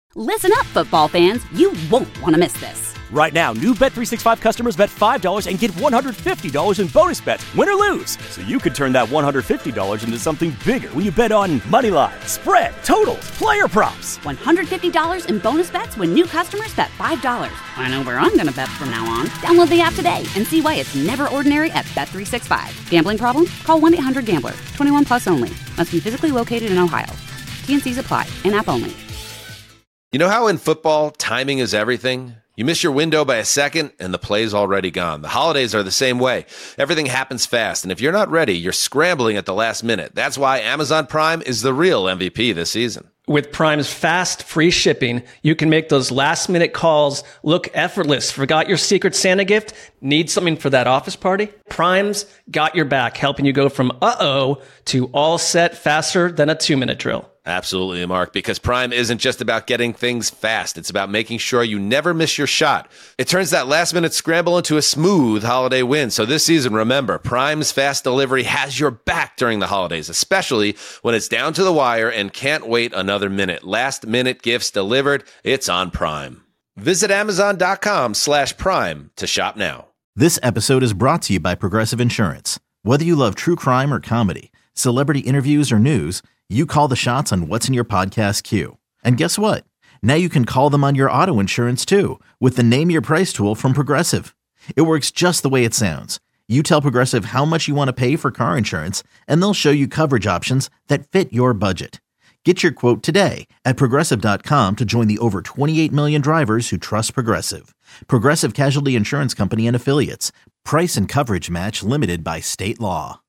Listen up, football fans. You won't want to miss this. Right now, new Bet365 customers bet $5 and get $150 in bonus bets, win or lose. So you could turn that $150 into something bigger when you bet on money line, spread, totals, player props. $150 in bonus bets when new customers bet $5. I know where I'm going to bet from now on. Download the app today and see why it's never ordinary at Bet365. Gambling problem? Call 1-800-GAMBLER. 21 plus only. Must be physically located in Ohio. T&Cs apply. In-app only. You know how in football, timing is everything? You miss your window by a second, and the play's already gone. The holidays are the same way. Everything happens fast, and if you're not ready, you're scrambling at the last minute. That's why Amazon Prime is the real MVP this season. With Prime's fast, free shipping, you can make those last-minute calls look effortless. Forgot your Secret Santa gift? Need something for that office party? Prime's got your back, helping you go from uh-oh to all set faster than a 2-minute drill. Absolutely, Mark, because Prime isn't just about getting things fast. It's about making sure you never miss your shot. It turns that last-minute scramble into a smooth holiday win. So this season, remember, Prime's fast delivery has your back during the holidays, especially when it's down to the wire and can't wait another minute. Last-minute gifts delivered, it's on Prime. Visit Amazon.com/Prime to shop now. This episode is brought to you by Progressive Insurance. Whether you love true crime or comedy, celebrity interviews or news, you call the shots on what's in your podcast queue. And guess what? Now you can call them on your auto insurance too with the Name Your Price tool from Progressive. It works just the way it sounds. You tell Progressive how much you want to pay for car insurance, and they'll show you coverage options that fit your budget. Get your quote today at Progressive.com to join the over 28 million drivers who trust Progressive. Progressive Casualty Insurance Company and Affiliates. Price and coverage match limited by state law.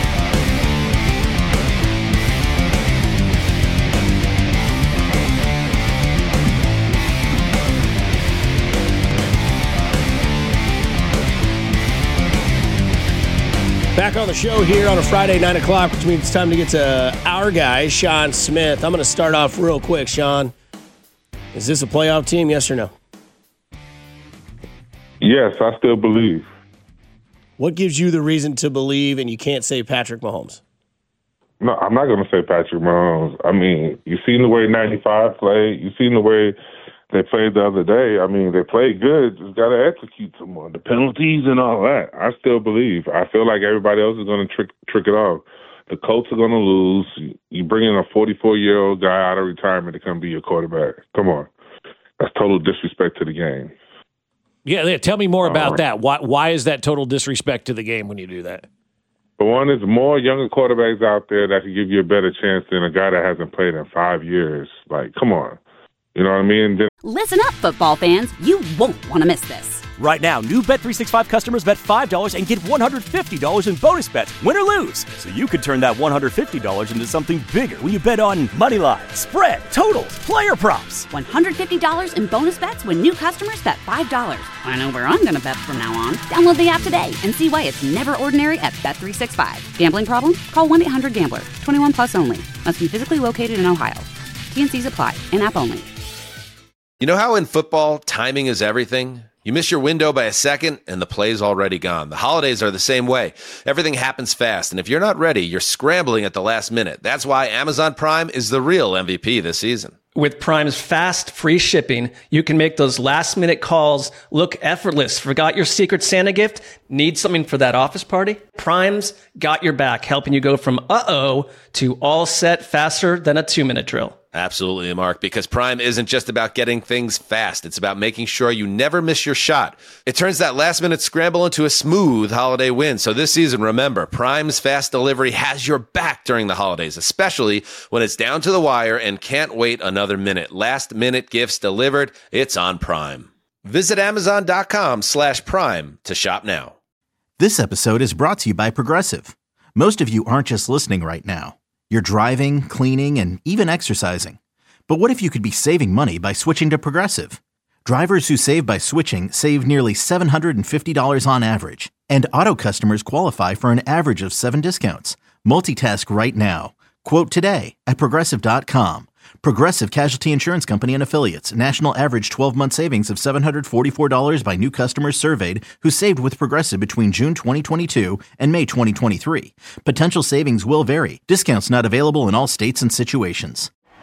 Back on the show here on a Friday, 9 o'clock, which means it's time to get to our guy, Sean Smith. I'm going to start off real quick, Sean. Is this a playoff team, yes or no? Yes, I still believe. What gives you the reason to believe, and you can't say Patrick Mahomes? No, I'm not going to say Patrick Mahomes. I mean, you've seen the way 95 played. You've seen the way they played the other day. I mean, they played good. Just got to execute some more. The penalties and all that. I still believe. I feel like everybody else is going to trick it off. The Colts are going to lose. You bring in a 44-year-old guy out of retirement to come be your quarterback. Come on. That's total disrespect to the game. Yeah, tell me more about that. Why is that total disrespect to the game when you do that? For one, there's more younger quarterbacks out there that can give you a better chance than a guy that hasn't played in 5 years. Like, come on. You know what I mean? Listen up, football fans. You won't want to miss this. Right now, new Bet365 customers bet $5 and get $150 in bonus bets, win or lose. So you could turn that $150 into something bigger when you bet on money line, spread, totals, player props. $150 in bonus bets when new customers bet $5. I know where I'm going to bet from now on. Download the app today and see why it's never ordinary at Bet365. Gambling problem? Call 1-800-GAMBLER. 21 plus only. Must be physically located in Ohio. T&Cs apply. In-app only. You know how in football, timing is everything? You miss your window by a second, and the play's already gone. The holidays are the same way. Everything happens fast, and if you're not ready, you're scrambling at the last minute. That's why Amazon Prime is the real MVP this season. With Prime's fast, free shipping, you can make those last-minute calls look effortless. Forgot your Secret Santa gift? Need something for that office party? Prime's got your back, helping you go from uh-oh to all set faster than a 2-minute drill. Absolutely, Mark, because Prime isn't just about getting things fast. It's about making sure you never miss your shot. It turns that last-minute scramble into a smooth holiday win. So this season, remember, Prime's fast delivery has your back during the holidays, especially when it's down to the wire and can't wait another minute. Last-minute gifts delivered, it's on Prime. Visit Amazon.com/Prime to shop now. This episode is brought to you by Progressive. Most of you aren't just listening right now. You're driving, cleaning, and even exercising. But what if you could be saving money by switching to Progressive? Drivers who save by switching save nearly $750 on average. And auto customers qualify for an average of 7 discounts. Multitask right now. Quote today at Progressive.com. Progressive Casualty Insurance Company and Affiliates. National average 12-month savings of $744 by new customers surveyed who saved with Progressive between June 2022 and May 2023. Potential savings will vary. Discounts not available in all states and situations.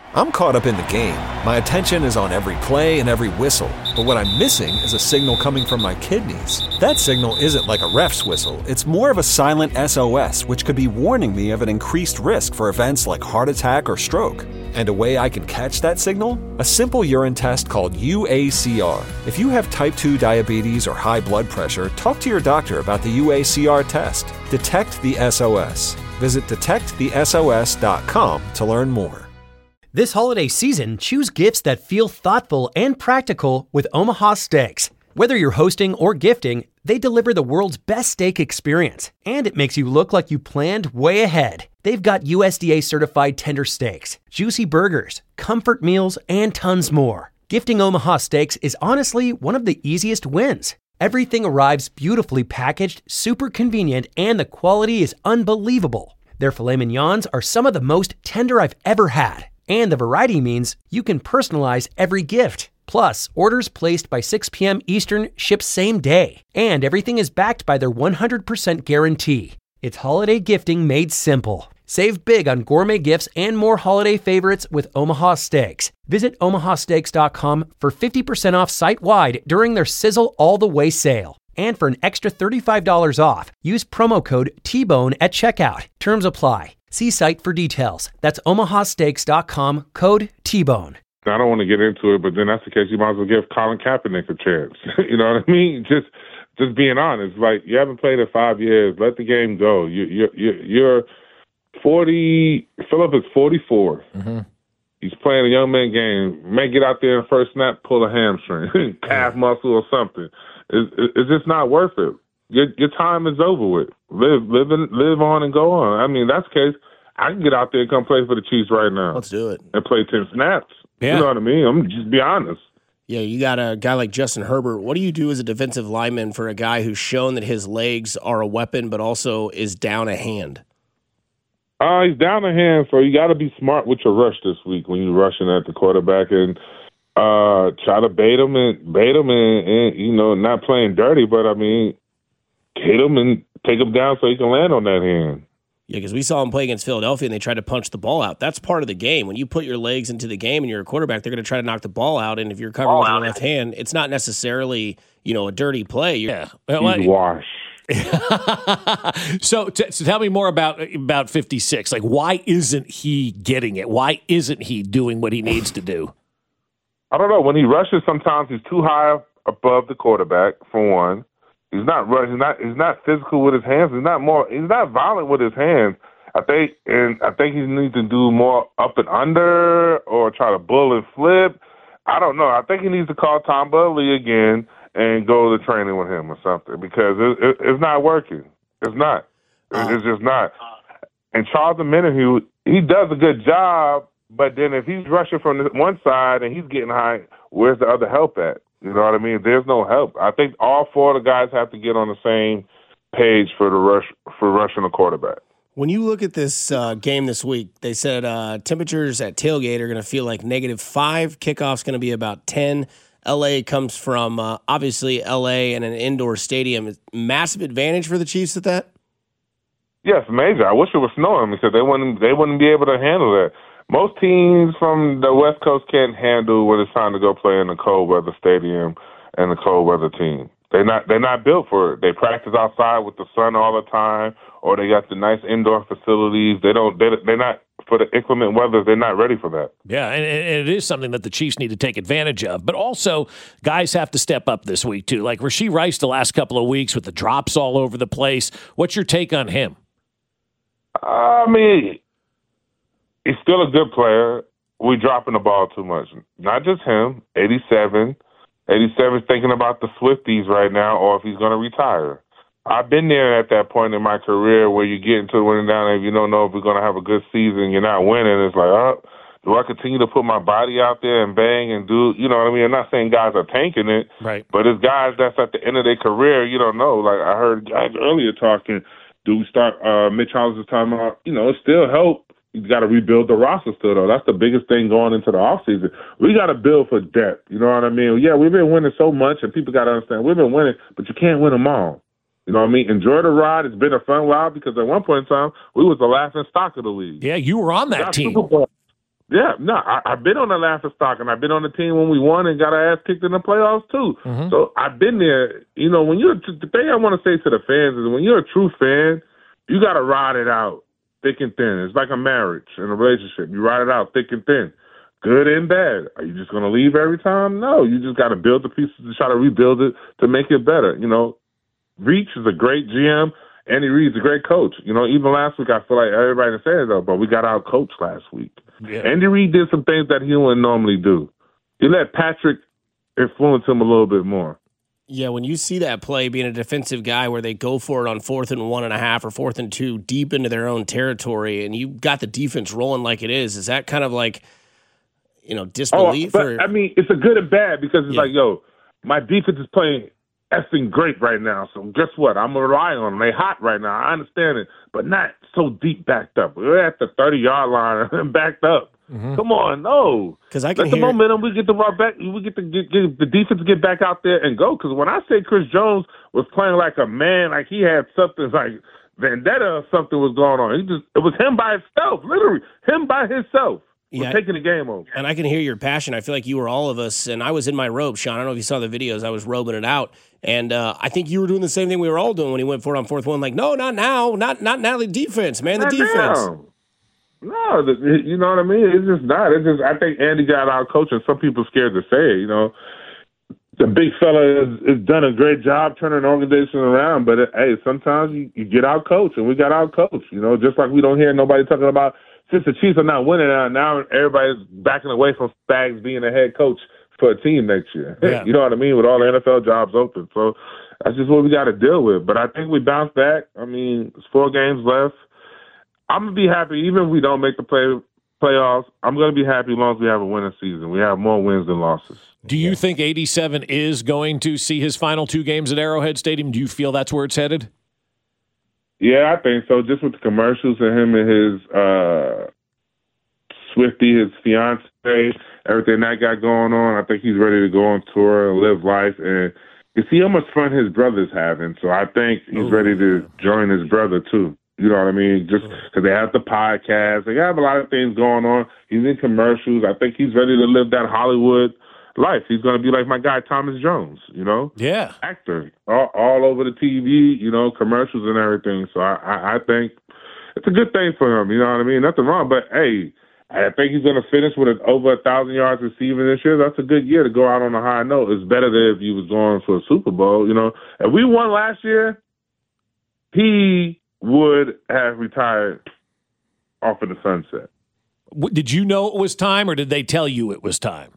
I'm caught up in the game. My attention is on every play and every whistle. But what I'm missing is a signal coming from my kidneys. That signal isn't like a ref's whistle. It's more of a silent SOS, which could be warning me of an increased risk for events like heart attack or stroke. And a way I can catch that signal? A simple urine test called UACR. If you have type 2 diabetes or high blood pressure, talk to your doctor about the UACR test. Detect the SOS. Visit detectthesos.com to learn more. This holiday season, choose gifts that feel thoughtful and practical with Omaha Steaks. Whether you're hosting or gifting, they deliver the world's best steak experience, and it makes you look like you planned way ahead. They've got USDA certified tender steaks, juicy burgers, comfort meals, and tons more. Gifting Omaha Steaks is honestly one of the easiest wins. Everything arrives beautifully packaged, super convenient, and the quality is unbelievable. Their filet mignons are some of the most tender I've ever had. And the variety means you can personalize every gift. Plus, orders placed by 6 p.m. Eastern ship same day. And everything is backed by their 100% guarantee. It's holiday gifting made simple. Save big on gourmet gifts and more holiday favorites with Omaha Steaks. Visit omahasteaks.com for 50% off site-wide during their Sizzle All the Way sale. And for an extra $35 off, use promo code TBONE at checkout. Terms apply. See site for details. That's omahasteaks.com, code TBONE. I don't want to get into it, but then that's the case. You might as well give Colin Kaepernick a chance. You know what I mean? Just being honest. Like, you haven't played in 5 years. Let the game go. You're 40. Phillip is 44. Mm-hmm. He's playing a young man game. May get out there and first snap, pull a hamstring, calf muscle or something. It's just not worth it. Your time is over with. Live on and go on. I mean, that's the case. I can get out there and come play for the Chiefs right now. Let's do it. And play 10 snaps. Yeah. You know what I mean? I'm just be honest. Yeah, you got a guy like Justin Herbert. What do you do as a defensive lineman for a guy who's shown that his legs are a weapon but also is down a hand? He's down a hand, so you got to be smart with your rush this week when you're rushing at the quarterback and try to bait him and you know, not playing dirty, but I mean, hit him and take him down so he can land on that hand. Yeah, because we saw him play against Philadelphia and they tried to punch the ball out. That's part of the game. When you put your legs into the game and you're a quarterback, they're going to try to knock the ball out. And if you're covering with your left hand, it's not necessarily, you know, a dirty play. Yeah. He's washed. So tell me more about 56. Like, why isn't he getting it? Why isn't he doing what he needs to do? I don't know. When he rushes, sometimes he's too high above the quarterback, for one. He's not rushing. He's not physical with his hands. He's not violent with his hands. I think he needs to do more up and under or try to bull and flip. I don't know. I think he needs to call Tom Budley again and go to training with him or something, because it's not working. It's not. It's just not. And Charles Omenihu, he does a good job, but then if he's rushing from one side and he's getting high, where's the other help at? You know what I mean? There's no help. I think all four of the guys have to get on the same page for rushing a quarterback. When you look at this game this week, they said temperatures at tailgate are going to feel like -5. Kickoff's going to be about 10. L.A. comes from, obviously, L.A. and an indoor stadium. Massive advantage for the Chiefs at that? Yes, major. I wish it was snowing because they wouldn't be able to handle that. Most teams from the West Coast can't handle when it's time to go play in a cold weather stadium and a cold weather team. They're not built for it. They practice outside with the sun all the time, or they got the nice indoor facilities. They're not for the inclement weather. They're not ready for that. Yeah, and it is something that the Chiefs need to take advantage of. But also, guys have to step up this week too. Like Rashee Rice, the last couple of weeks with the drops all over the place. What's your take on him? I mean, he's still a good player. We're dropping the ball too much. Not just him. 87 thinking about the Swifties right now, or if he's going to retire. I've been there at that point in my career where you get into winning down, and you don't know if we're going to have a good season, you're not winning. It's like, oh, do I continue to put my body out there and bang and do, you know what I mean? I'm not saying guys are tanking it, right? But it's guys that's at the end of their career, you don't know. Like I heard guys earlier talking, do we start, Mitch Hollis was talking about, you know, it still help. You got to rebuild the roster still, though. That's the biggest thing going into the offseason. We got to build for depth. You know what I mean? Yeah, we've been winning so much, and people got to understand we've been winning, but you can't win them all. You know what I mean? Enjoy the ride. It's been a fun ride because at one point in time, we was the laughing stock of the league. Yeah, you were on that team. Yeah, no, I've been on the laughing stock, and I've been on the team when we won and got our ass kicked in the playoffs too. Mm-hmm. So I've been there. You know, the thing I want to say to the fans is when you're a true fan, you got to ride it out thick and thin. It's like a marriage and a relationship. You ride it out thick and thin, good and bad. Are you just going to leave every time? No, you just got to build the pieces to try to rebuild it to make it better. You know, Reach is a great GM. Andy Reid's a great coach. You know, even last week I feel like everybody said it though, but we got out coached last week. Yeah. Andy Reid did some things that he wouldn't normally do. He let Patrick influence him a little bit more. Yeah, when you see that play being a defensive guy where they go for it on 4th and 1.5 or 4th and 2 deep into their own territory, and you got the defense rolling like it is that kind of like, you know, disbelief? I mean, it's a good and bad because it's like, yo, my defense is playing effing great right now. So guess what? I'm going to rely on them. They hot right now. I understand it, but not so deep backed up. We're at the 30-yard line and backed up. Mm-hmm. Come on, no. Because I can let the momentum. We get the back. We get the defense to get back out there and go. Because when I say Chris Jones was playing like a man, like he had something like vendetta or something was going on. It was him by himself, literally him by himself. We're taking the game over. And I can hear your passion. I feel like you were all of us, and I was in my robe, Sean. I don't know if you saw the videos. I was robing it out. And I think you were doing the same thing we were all doing when he went for it on 4th one. Like, no, not now. Not now the defense, man. The defense. Now. No, you know what I mean? It's just not. It's just I think Andy got out coaching. Some people scared to say it, you know. The big fella has done a great job turning the organization around, but hey, sometimes you get out coached, and we got out coached. You know, just like we don't hear nobody talking about since the Chiefs are not winning now everybody's backing away from Spags being a head coach for a team next year. Yeah. You know what I mean? With all the NFL jobs open. So that's just what we got to deal with. But I think we bounced back. I mean, there's 4 games left. I'm going to be happy even if we don't make the playoffs. I'm going to be happy as long as we have a winning season. We have more wins than losses. Do you think 87 is going to see his final 2 games at Arrowhead Stadium? Do you feel that's where it's headed? Yeah, I think so. Just with the commercials and him and his Swifty, his fiance, everything that got going on, I think he's ready to go on tour and live life. And you see how much fun his brother's having. So I think he's ready to join his brother, too. You know what I mean? Just because they have the podcast. They have a lot of things going on. He's in commercials. I think he's ready to live that Hollywood life. He's going to be like my guy, Thomas Jones, you know? Yeah. Actor. All over the TV, you know, commercials and everything. So I think it's a good thing for him. You know what I mean? Nothing wrong. But, hey, I think he's going to finish with over 1,000 yards receiving this year. That's a good year to go out on a high note. It's better than if he was going for a Super Bowl. You know, if we won last year, he would have retired off in the sunset. Did you know it was time, or did they tell you it was time?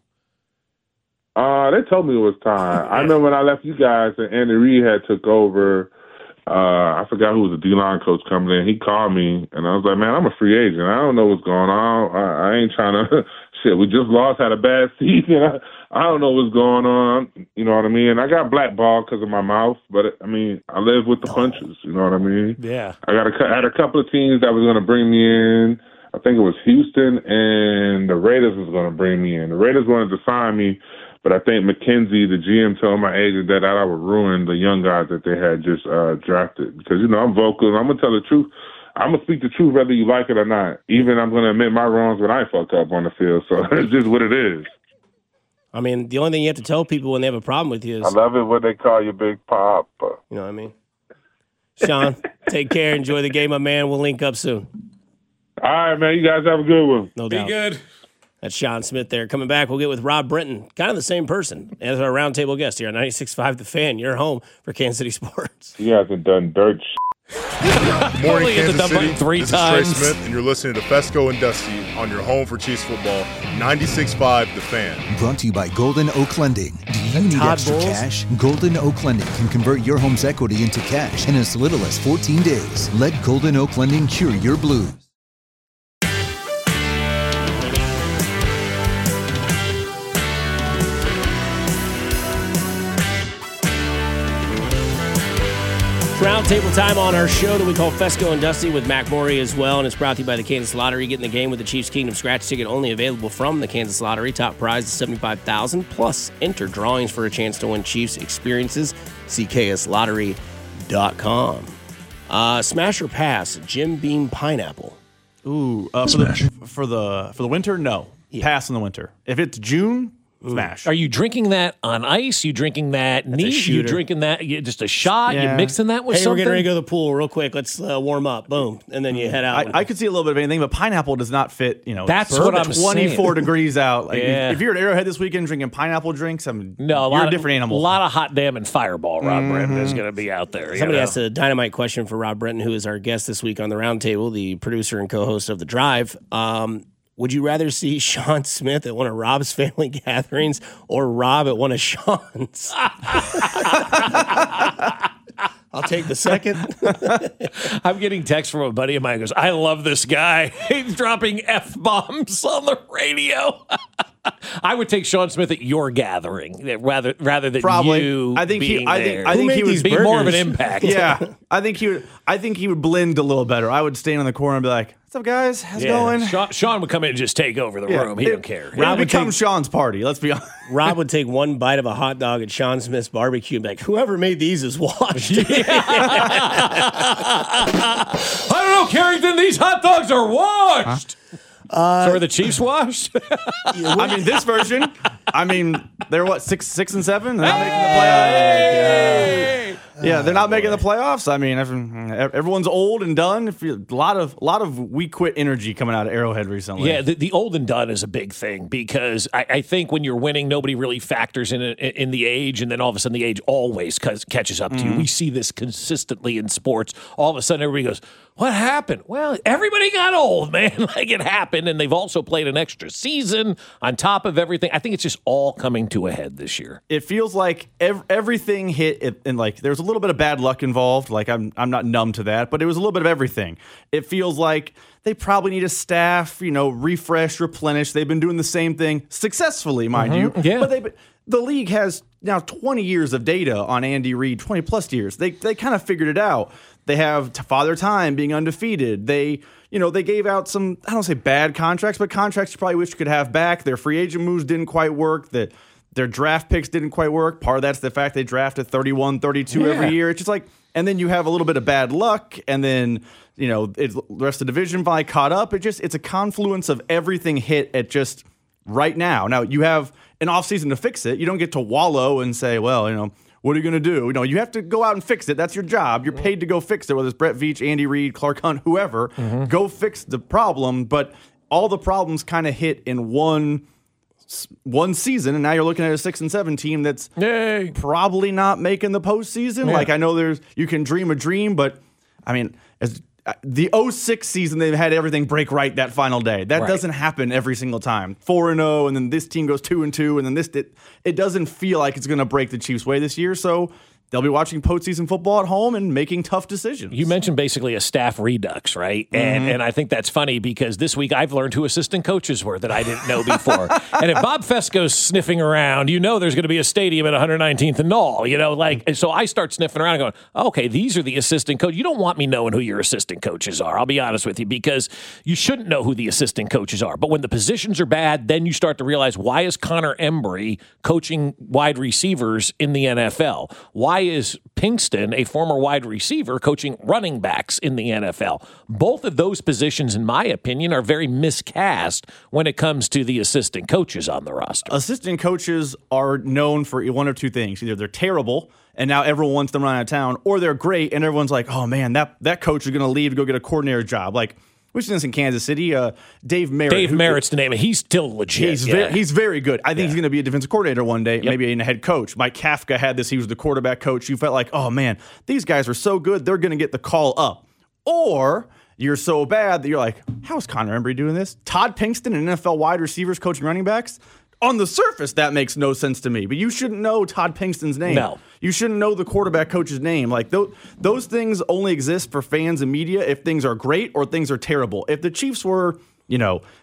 They told me it was time. I remember when I left you guys and Andy Reid had took over. I forgot who was the D-line coach coming in. He called me, and I was like, man, I'm a free agent. I don't know what's going on. I ain't trying to – shit, we just lost, had a bad season. I don't know what's going on. You know what I mean? I got blackballed because of my mouth, but, I mean, I live with the punches. You know what I mean? Yeah. I had a couple of teams that was going to bring me in. I think it was Houston, and the Raiders was going to bring me in. The Raiders wanted to sign me, but I think McKenzie, the GM, told my agent that I would ruin the young guys that they had just drafted. Because, you know, I'm vocal. I'm going to tell the truth. I'm going to speak the truth whether you like it or not. Even I'm going to admit my wrongs when I fuck up on the field. So it's just what it is. I mean, the only thing you have to tell people when they have a problem with you is... I love it when they call you Big Pop. You know what I mean? Sean, take care. Enjoy the game, my man. We'll link up soon. All right, man. You guys have a good one. No doubt. Be good. That's Sean Smith there. Coming back, we'll get with Rob Brenton, kind of the same person as our roundtable guest here on 96.5 The Fan, your home for Kansas City sports. He hasn't done dirt Morning, Kansas City. 3 this times. is Trey Smith, and you're listening to Fesco and Dusty on your home for Chiefs football, 96.5 The Fan. Brought to you by Golden Oak Lending. Do you need extra cash? Golden Oak Lending can convert your home's equity into cash in as little as 14 days. Let Golden Oak Lending cure your blues. Roundtable time on our show that we call Fesco and Dusty with Mac Morey as well, and it's brought to you by the Kansas Lottery. Get in the game with the Chiefs Kingdom Scratch ticket, only available from the Kansas Lottery. Top prize is $75,000, plus enter drawings for a chance to win Chiefs experiences. See KSLottery.com. Smash or pass, Jim Beam Pineapple. For the winter, no. Yeah. Pass in the winter. If it's June, smash. Are you drinking that on ice? You drinking that neat? You drinking that just a shot? Yeah. You mixing that with something? We're getting ready to go to the pool real quick. Let's warm up. Boom. And then you head out. I could see a little bit of anything, but pineapple does not fit, That's what I'm 24 degrees out. Like, if you're at Arrowhead this weekend drinking pineapple drinks, you're a different animal. A lot of hot damn and Fireball Rob Brenton is going to be out there. Somebody asked a dynamite question for Rob Brenton, who is our guest this week on the Roundtable, the producer and co-host of The Drive. Would you rather see Sean Smith at one of Rob's family gatherings or Rob at one of Sean's? I'll take the second. I'm getting text from a buddy of mine who goes, I love this guy. He's dropping F-bombs on the radio. I would take Sean Smith at your gathering rather than you. I think being there. I think he would be more of an impact. Yeah, I think he would blend a little better. I would stand in the corner and be like, "What's up, guys? How's it going?" Sean would come in and just take over the room. He don't care. Rob would become Sean's party. Let's be honest. Rob would take one bite of a hot dog at Sean Smith's barbecue and be like, "Whoever made these is washed." I don't know, Carrington. These hot dogs are washed. So are the Chiefs washed? I mean, this version. They're what 6 and 7. They're not making the playoffs. Yeah, they're not making the playoffs. I mean, everyone's old and done. A lot of we quit energy coming out of Arrowhead recently. Yeah, the old and done is a big thing because I think when you're winning, nobody really factors in the age, and then all of a sudden the age always catches up to you. We see this consistently in sports. All of a sudden, everybody goes, "What happened?" Well, everybody got old, man. Like it happened, and they've also played an extra season on top of everything. I think it's just all coming to a head this year. It feels like everything hit, and like there's a little bit of bad luck involved. Like I'm not numb to that, but it was a little bit of everything. It feels like they probably need a staff, refresh, replenish. They've been doing the same thing successfully, mind you. Yeah. But the league has now 20 years of data on Andy Reid, 20 plus years. They kind of figured it out. They have Father Time being undefeated. They gave out some, I don't say bad contracts, but contracts you probably wish you could have back. Their free agent moves didn't quite work. Their draft picks didn't quite work. Part of that's the fact they drafted 31, 32 every year. It's just like, and then you have a little bit of bad luck, and then, the rest of the division finally caught up. It's a confluence of everything hit at just right now. Now, you have an offseason to fix it. You don't get to wallow and say, well, what are you going to do? You have to go out and fix it. That's your job. You're paid to go fix it, whether it's Brett Veach, Andy Reid, Clark Hunt, whoever. Go fix the problem. But all the problems kind of hit in one season, and now you're looking at a 6 and 7 team that's probably not making the postseason. Yeah. Like I know you can dream a dream, but I mean, as the 06 season, they've had everything break right that final day. That doesn't happen every single time. 4-0, and then this team goes 2-2, and then it doesn't feel like it's going to break the Chiefs' way this year. So they'll be watching postseason football at home and making tough decisions. You mentioned basically a staff redux, right? And I think that's funny because this week I've learned who assistant coaches were that I didn't know before. And if Bob Fesco's sniffing around, there's going to be a stadium at 119th and Knoll, so I start sniffing around and going, okay, these are the assistant coaches. You don't want me knowing who your assistant coaches are. I'll be honest with you, because you shouldn't know who the assistant coaches are. But when the positions are bad, then you start to realize, why is Connor Embry coaching wide receivers in the NFL? Why is Pinkston, a former wide receiver, coaching running backs in the NFL? Both of those positions, in my opinion, are very miscast when it comes to the assistant coaches on the roster. Assistant coaches are known for one of two things. Either they're terrible, and now everyone wants them run out of town, or they're great, and everyone's like, oh, man, that coach is going to leave to go get a coordinator job. Like, we've seen this in Kansas City. Dave Merritt. Dave Merritt's the name, and he's still legit. He's very good. I think he's going to be a defensive coordinator one day, maybe a head coach. Mike Kafka had this. He was the quarterback coach. You felt like, oh, man, these guys are so good, they're going to get the call up. Or you're so bad that you're like, how is Connor Embry doing this? Todd Pinkston, an NFL wide receivers coaching running backs? On the surface, that makes no sense to me. But you shouldn't know Todd Pinkston's name. No. You shouldn't know the quarterback coach's name. Like those things only exist for fans and media if things are great or things are terrible. If the Chiefs were, a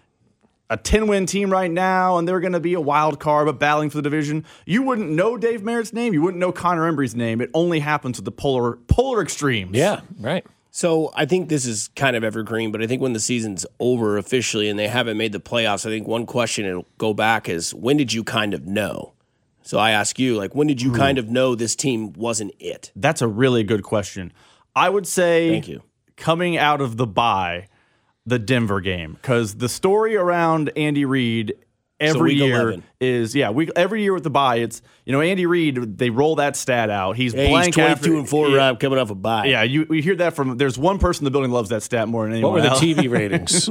10-win team right now and they're going to be a wild card but battling for the division, you wouldn't know Dave Merritt's name. You wouldn't know Connor Embry's name. It only happens with the polar extremes. Yeah, right. So I think this is kind of evergreen, but I think when the season's over officially and they haven't made the playoffs, I think one question it'll go back is, when did you kind of know? So I ask you, when did you kind of know this team wasn't it? That's a really good question. I would say, thank you, coming out of the bye, the Denver game, because the story around Andy Reid every year 11. is every year with the bye. It's Andy Reid. They roll that stat out. He's blank. He's 22-4 Rob coming off a bye. Yeah, we hear that from. There's one person in the building loves that stat more than anyone. What were the else. TV ratings?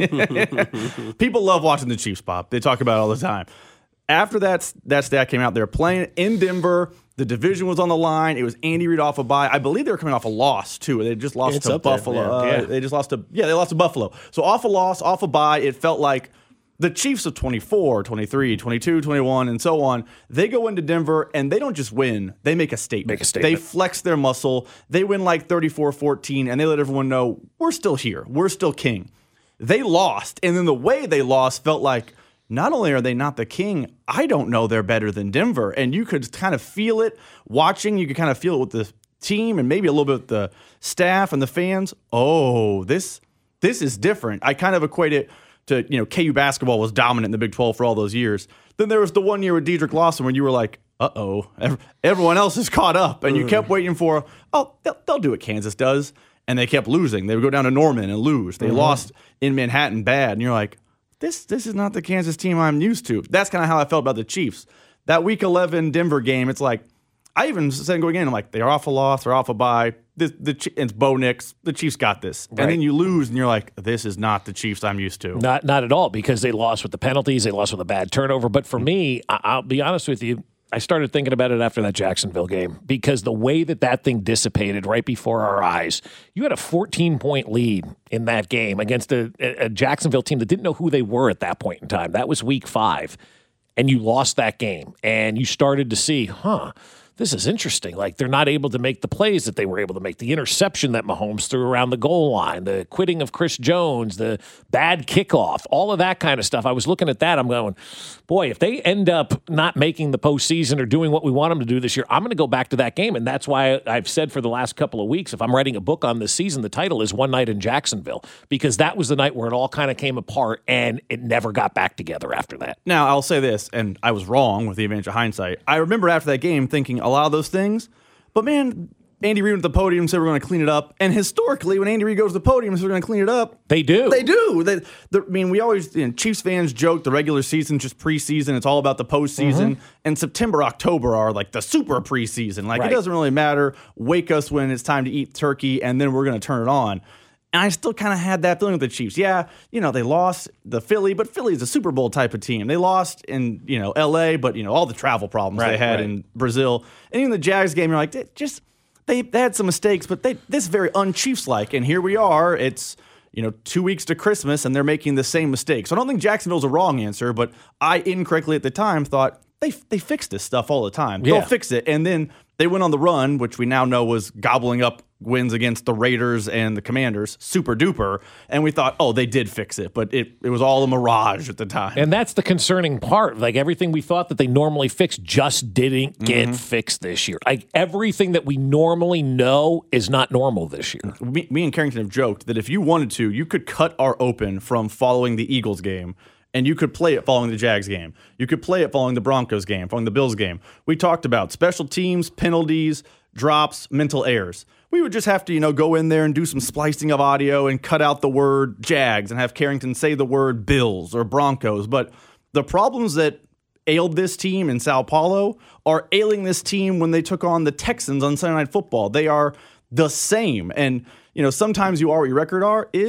People love watching the Chiefs, Bob. They talk about it all the time. After that stat came out, they were playing in Denver. The division was on the line. It was Andy Reid off a bye. I believe they were coming off a loss too. They just lost to Buffalo. They just lost to they lost to Buffalo. So off a loss, off a bye. It felt like the Chiefs of 24, 23, 22, 21, and so on, they go into Denver and they don't just win. They make a statement. They flex their muscle. They win like 34-14, and they let everyone know, we're still here. We're still king. They lost, and then the way they lost felt like, not only are they not the king, I don't know they're better than Denver. And you could kind of feel it watching. You could kind of feel it with the team and maybe a little bit with the staff and the fans. Oh, this is different. I kind of equate it to, KU basketball was dominant in the Big 12 for all those years. Then there was the one year with Dedrick Lawson when you were like, uh-oh, everyone else is caught up. And you kept waiting for, they'll do what Kansas does. And they kept losing. They would go down to Norman and lose. They lost in Manhattan bad. And you're like, this is not the Kansas team I'm used to. That's kind of how I felt about the Chiefs. That Week 11 Denver game, it's like, I even said going in, I'm like, they're off a loss, they're off a bye. It's Bo Nix. The Chiefs got this. Right. And then you lose, and you're like, this is not the Chiefs I'm used to. Not at all, because they lost with the penalties. They lost with a bad turnover. But for me, I'll be honest with you, I started thinking about it after that Jacksonville game, because the way that thing dissipated right before our eyes, you had a 14-point lead in that game against a Jacksonville team that didn't know who they were at that point in time. That was week 5, and you lost that game, and you started to see, this is interesting. Like, they're not able to make the plays that they were able to make. The interception that Mahomes threw around the goal line, the quitting of Chris Jones, the bad kickoff, all of that kind of stuff. I was looking at that. I'm going, boy, if they end up not making the postseason or doing what we want them to do this year, I'm going to go back to that game. And that's why I've said for the last couple of weeks, if I'm writing a book on this season, the title is One Night in Jacksonville, because that was the night where it all kind of came apart and it never got back together after that. Now, I'll say this, and I was wrong with the advantage of hindsight. I remember after that game thinking a lot of those things, but man, Andy Reid went to the podium and said we're going to clean it up. And historically, when Andy Reid goes to the podium and says we're going to clean it up, they do. They do. We always, Chiefs fans joke the regular season just preseason. It's all about the postseason. And September, October are like the super preseason. Like, It doesn't really matter. Wake us when it's time to eat turkey, and then we're going to turn it on. And I still kind of had that feeling with the Chiefs. Yeah, they lost the Philly, but Philly's a Super Bowl type of team. They lost in, L.A., but, all the travel problems they had in Brazil. And even the Jags game, you're like, they had some mistakes, but this is very un-Chiefs-like. And here we are. It's, 2 weeks to Christmas, and they're making the same mistakes. So I don't think Jacksonville's a wrong answer, but I incorrectly at the time thought they fix this stuff all the time. They'll fix it. And then they went on the run, which we now know was gobbling up wins against the Raiders and the Commanders, super duper, and we thought, they did fix it, but it was all a mirage at the time. And that's the concerning part. Like, everything we thought that they normally fix just didn't get fixed this year. Like, everything that we normally know is not normal this year. Me and Carrington have joked that if you wanted to, you could cut our open from following the Eagles game, and you could play it following the Jags game. You could play it following the Broncos game, following the Bills game. We talked about special teams, penalties, drops, mental errors. We would just have to, go in there and do some splicing of audio and cut out the word Jags and have Carrington say the word Bills or Broncos. But the problems that ailed this team in Sao Paulo are ailing this team when they took on the Texans on Sunday Night Football. They are the same. And, sometimes you are what your record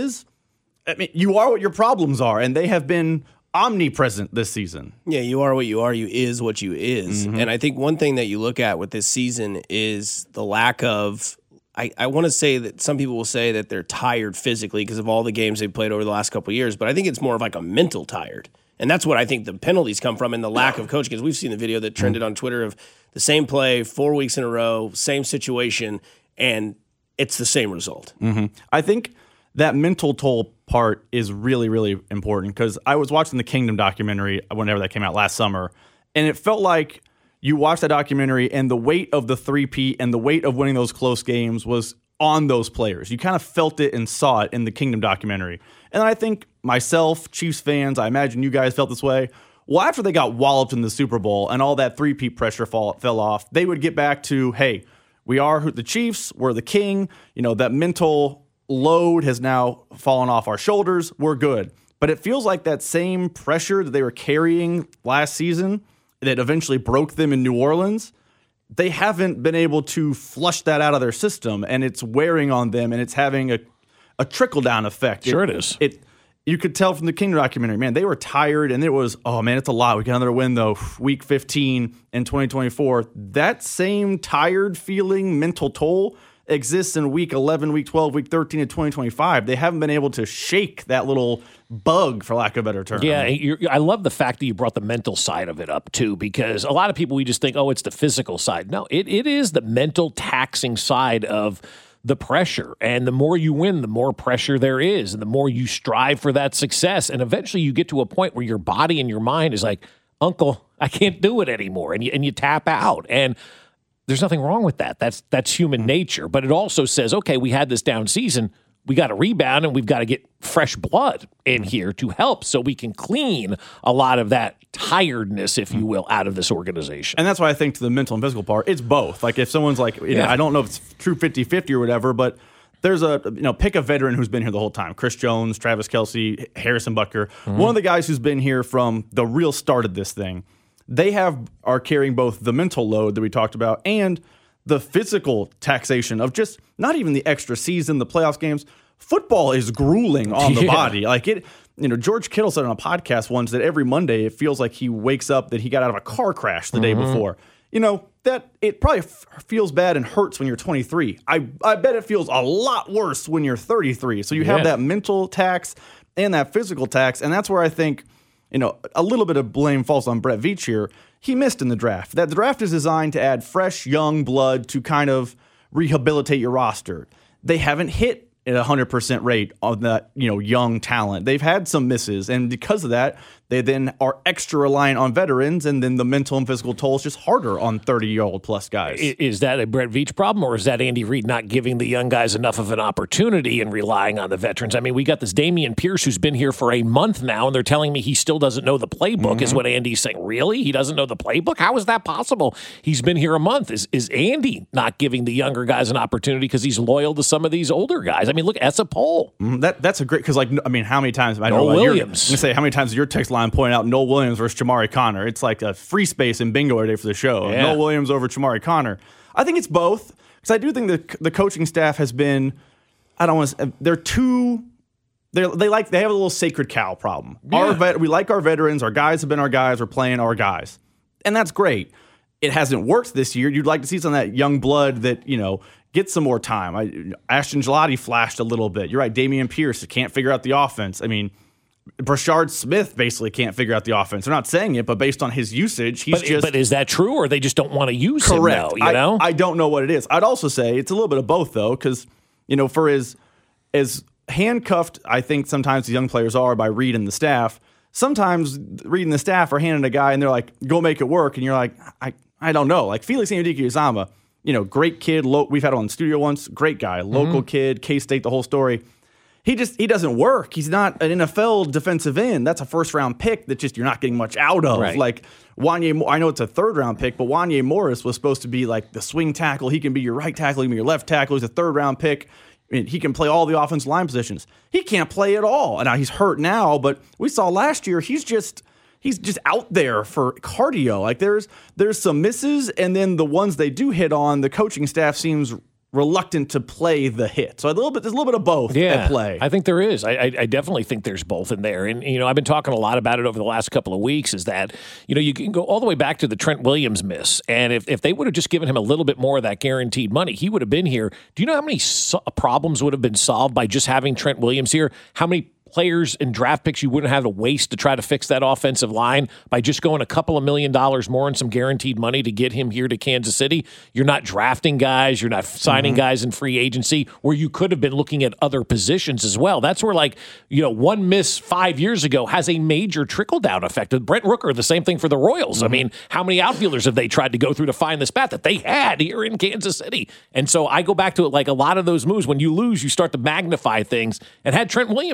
you are what your problems are, and they have been omnipresent this season. Yeah, you are what you are. You is what you is. And I think one thing that you look at with this season is the lack of, I want to say that some people will say that they're tired physically because of all the games they've played over the last couple of years, but I think it's more of like a mental tired. And that's what I think the penalties come from, and the lack of coaching, because we've seen the video that trended on Twitter of the same play 4 weeks in a row, same situation, and it's the same result. I think that mental toll part is really, really important, because I was watching the Kingdom documentary whenever that came out last summer, and it felt like you watched that documentary and the weight of the three-peat and the weight of winning those close games was on those players. You kind of felt it and saw it in the Kingdom documentary. And I think myself, Chiefs fans, I imagine you guys felt this way. Well, after they got walloped in the Super Bowl and all that three-peat pressure fell off, they would get back to, hey, we are the Chiefs, we're the king, that mental load has now fallen off our shoulders. We're good. But it feels like that same pressure that they were carrying last season that eventually broke them in New Orleans, they haven't been able to flush that out of their system, and it's wearing on them, and it's having a trickle-down effect. Sure it is. You could tell from the King documentary, man, they were tired, and it was, oh, man, it's a lot. We got another win, though, week 15 in 2024. That same tired feeling, mental toll exists in week 11, week 12, week 13 of 2025. They haven't been able to shake that little bug, for lack of a better term. Yeah, I love the fact that you brought the mental side of it up, too, because a lot of people, we just think, oh, it's the physical side. No, it is the mental taxing side of the pressure. And the more you win, the more pressure there is, and the more you strive for that success. And eventually you get to a point where your body and your mind is like, Uncle, I can't do it anymore. And you tap out. And there's nothing wrong with that. That's human nature. But it also says, okay, we had this down season. We got to rebound, and we've got to get fresh blood in here to help so we can clean a lot of that tiredness, if you will, out of this organization. And that's why I think to the mental and physical part, it's both. Like if someone's like, I don't know if it's true 50-50 or whatever, but there's pick a veteran who's been here the whole time. Chris Jones, Travis Kelce, Harrison Butker. Mm-hmm. One of the guys who's been here from the real start of this thing. They are carrying both the mental load that we talked about and the physical taxation of just not even the extra season, the playoffs games. Football is grueling on the body. Like it, George Kittle said on a podcast once that every Monday it feels like he wakes up that he got out of a car crash the day before. That it probably feels bad and hurts when you're 23. I bet it feels a lot worse when you're 33. So you have that mental tax and that physical tax, and that's where I think a little bit of blame falls on Brett Veach here. He missed in the draft. That draft is designed to add fresh, young blood to kind of rehabilitate your roster. They haven't hit at 100% rate on that, young talent. They've had some misses, and because of that, they then are extra reliant on veterans, and then the mental and physical toll is just harder on 30-year-old plus guys. Is that a Brett Veach problem, or is that Andy Reid not giving the young guys enough of an opportunity and relying on the veterans? I mean, we got this Dameon Pierce who's been here for a month now, and they're telling me he still doesn't know the playbook, is what Andy's saying. Really? He doesn't know the playbook? How is that possible? He's been here a month. Is Andy not giving the younger guys an opportunity because he's loyal to some of these older guys? I mean, look, Essa Pohl. That's a great, because, how many times? Noel Williams. I'm going to say, how many times your text line pointed out Noel Williams versus Jamari Conner? It's like a free space in bingo every day for the show. Yeah. Noel Williams over Jamari Conner. I think it's both, because I do think the coaching staff has been, they have a little sacred cow problem. Yeah. We like our veterans. Our guys have been our guys. We're playing our guys. And that's great. It hasn't worked this year. You'd like to see some of that young blood that, get some more time. Ashton Gelati flashed a little bit. You're right. Dameon Pierce can't figure out the offense. I mean, Brashard Smith basically can't figure out the offense. They're not saying it, but based on his usage, But is that true, or they just don't want to use correct. him now, I don't know what it is. I'd also say it's a little bit of both, though, because, for as handcuffed I think sometimes the young players are by Reid and the staff, sometimes Reid and the staff are handing a guy and they're like, go make it work. And you're like, I don't know. Like Felix Anudike-Uzomah, great kid. We've had him on the studio once. Great guy. Local kid, K-State, the whole story. He doesn't work. He's not an NFL defensive end. That's a first-round pick that just you're not getting much out of. Right. Like Wanya, I know it's a third-round pick, but Wanya Morris was supposed to be like the swing tackle. He can be your right tackle, he can be your left tackle. He's a third-round pick. I mean, he can play all the offensive line positions. He can't play at all. And now he's hurt now, but we saw last year he's just out there for cardio. Like there's some misses, and then the ones they do hit on, the coaching staff seems reluctant to play the hit. So there's a little bit of both at play. I think there is. I definitely think there's both in there. And, I've been talking a lot about it over the last couple of weeks, is that, you can go all the way back to the Trent Williams miss. And if they would have just given him a little bit more of that guaranteed money, he would have been here. Do you know how many problems would have been solved by just having Trent Williams here? How many players and draft picks you wouldn't have to waste to try to fix that offensive line by just going a couple of $1 million more and some guaranteed money to get him here to Kansas City? You're not drafting guys. You're not signing guys in free agency where you could have been looking at other positions as well. That's where, one miss 5 years ago has a major trickle-down effect. Brent Rooker, the same thing for the Royals. I mean, how many outfielders have they tried to go through to find this bat that they had here in Kansas City? And so I go back to it, like a lot of those moves, when you lose, you start to magnify things. And had Trent Williams signed here,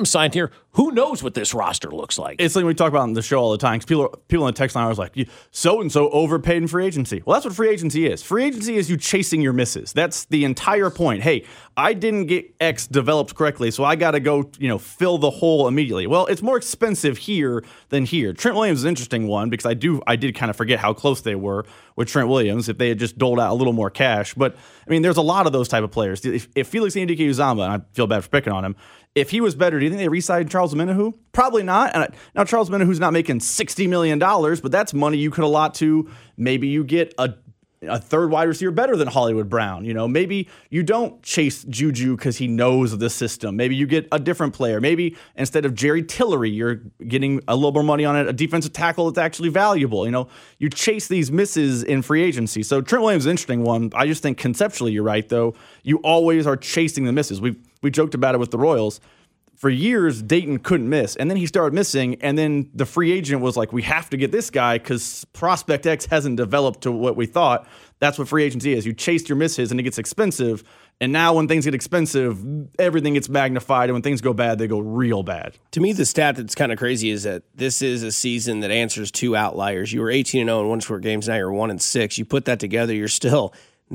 year, who knows what this roster looks like? It's like we talk about on the show all the time. 'Cause people on the text line are always like, so-and-so overpaid in free agency. Well, that's what free agency is. Free agency is you chasing your misses. That's the entire point. Hey, I didn't get X developed correctly, so I got to go, fill the hole immediately. Well, it's more expensive here than here. Trent Williams is an interesting one because I did kind of forget how close they were with Trent Williams if they had just doled out a little more cash. But, there's a lot of those type of players. If Felix Anudike-Uzomah, and I feel bad for picking on him, if he was better, do you think they re-signed Charles Omenihu? Probably not. Now, Charles Omenihu's not making $60 million, but that's money you could allot to. Maybe you get a third wide receiver better than Hollywood Brown. Maybe you don't chase Juju because he knows the system. Maybe you get a different player. Maybe instead of Jerry Tillery, you're getting a little more money on a defensive tackle that's actually valuable. You chase these misses in free agency. So Trent Williams is an interesting one. I just think conceptually you're right, though. You always are chasing the misses. We joked about it with the Royals. For years, Dayton couldn't miss, and then he started missing, and then the free agent was like, we have to get this guy because Prospect X hasn't developed to what we thought. That's what free agency is. You chase your misses, and it gets expensive, and now when things get expensive, everything gets magnified, and when things go bad, they go real bad. To me, the stat that's kind of crazy is that this is a season that answers two outliers. You were 18-0 in one-score games, now you're 1-6. You put that together, you're still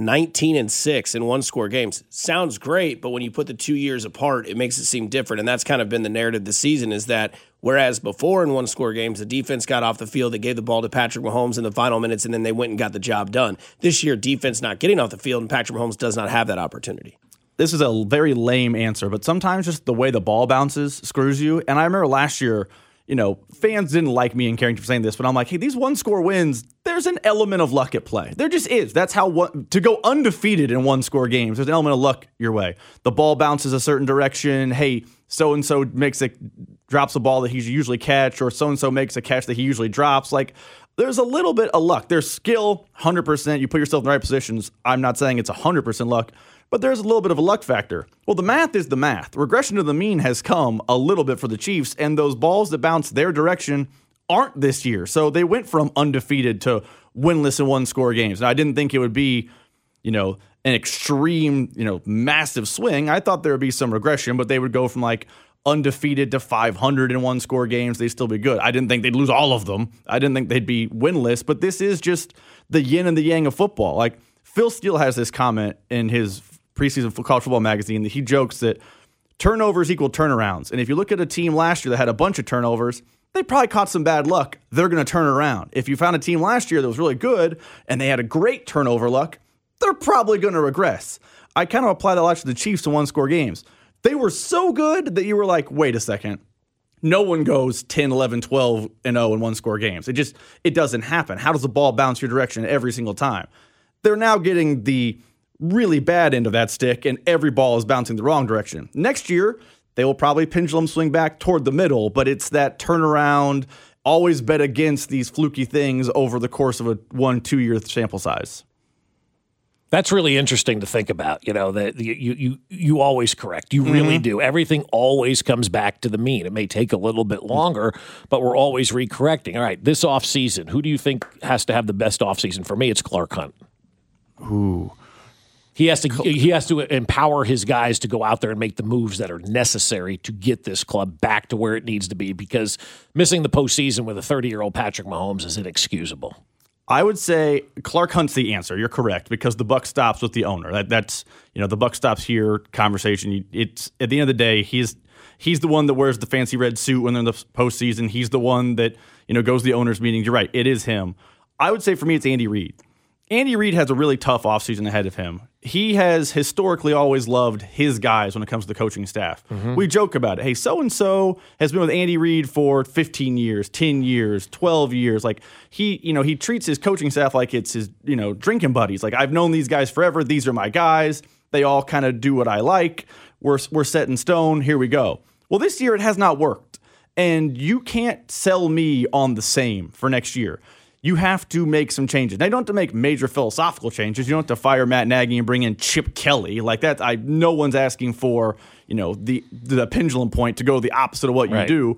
19-6 in one-score games. Sounds great, but when you put the 2 years apart, it makes it seem different. And that's kind of been the narrative this season is that whereas before in one-score games, the defense got off the field, they gave the ball to Patrick Mahomes in the final minutes, and then they went and got the job done. This year, defense not getting off the field, and Patrick Mahomes does not have that opportunity. This is a very lame answer, but sometimes just the way the ball bounces screws you. And I remember last year, fans didn't like me and Carrington for saying this, but I'm like, hey, these one-score wins, there's an element of luck at play. There just is. That's how to go undefeated in one-score games, there's an element of luck your way. The ball bounces a certain direction. Hey, so-and-so drops a ball that he usually catch, or so-and-so makes a catch that he usually drops. Like, there's a little bit of luck. There's skill, 100%. You put yourself in the right positions. I'm not saying it's 100% luck, but there's a little bit of a luck factor. Well, the math is the math. Regression to the mean has come a little bit for the Chiefs, and those balls that bounce their direction aren't this year. So they went from undefeated to winless in one-score games. Now, I didn't think it would be, an extreme, massive swing. I thought there would be some regression, but they would go from undefeated to 500 in one-score games. They'd still be good. I didn't think they'd lose all of them. I didn't think they'd be winless, but this is just the yin and the yang of football. Phil Steele has this comment in his preseason college football magazine that he jokes that turnovers equal turnarounds. And if you look at a team last year that had a bunch of turnovers, they probably caught some bad luck. They're going to turn around. If you found a team last year that was really good and they had a great turnover luck, they're probably going to regress. I kind of apply that a lot to the Chiefs in one-score games. They were so good that you were like, wait a second. No one goes 10, 11, 12, and 0 in one-score games. It doesn't happen. How does the ball bounce your direction every single time? They're now getting the really bad end of that stick, and every ball is bouncing the wrong direction. Next year, they will probably pendulum swing back toward the middle, but it's that turnaround, always bet against these fluky things over the course of a 1-2 year sample size. That's really interesting to think about, that you always correct. You really do. Everything always comes back to the mean. It may take a little bit longer, but we're always recorrecting. All right, this offseason, who do you think has to have the best offseason? For me, it's Clark Hunt. Ooh. He has to empower his guys to go out there and make the moves that are necessary to get this club back to where it needs to be, because missing the postseason with a 30-year-old Patrick Mahomes is inexcusable. I would say Clark Hunt's the answer. You're correct, because the buck stops with the owner. That's the buck stops here conversation. It's at the end of the day, he's the one that wears the fancy red suit when they're in the postseason. He's the one that goes to the owners' meetings. You're right, it is him. I would say for me, it's Andy Reid. Andy Reid has a really tough offseason ahead of him. He has historically always loved his guys when it comes to the coaching staff. Mm-hmm. We joke about it. Hey, so-and-so has been with Andy Reid for 15 years, 10 years, 12 years. He treats his coaching staff like it's his, drinking buddies. I've known these guys forever. These are my guys. They all kind of do what I like. We're set in stone. Here we go. Well, this year it has not worked. And you can't sell me on the same for next year. You have to make some changes. Now, you don't have to make major philosophical changes. You don't have to fire Matt Nagy and bring in Chip Kelly like that. No one's asking for the pendulum point to go the opposite of what you do.